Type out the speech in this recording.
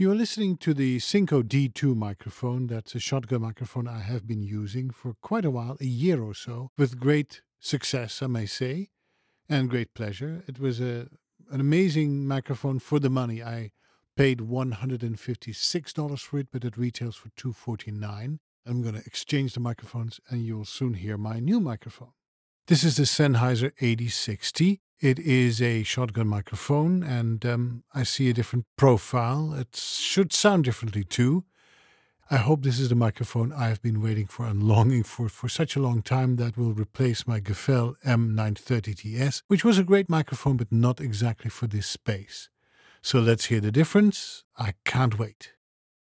You're listening to the Synco D2 microphone. That's a shotgun microphone I have been using for quite a while, a year or so, with great success, I may say, and great pleasure. It was an amazing microphone for the money. I paid $156 for it, but it retails for $249. I'm going to exchange the microphones, and you'll soon hear my new microphone. This is the Sennheiser 8060. It is a shotgun microphone, and I see a different profile. It should sound differently too. I hope this is the microphone I have been waiting for and longing for such a long time that will replace my Gefell M930TS, which was a great microphone, but not exactly for this space. So let's hear the difference. I can't wait.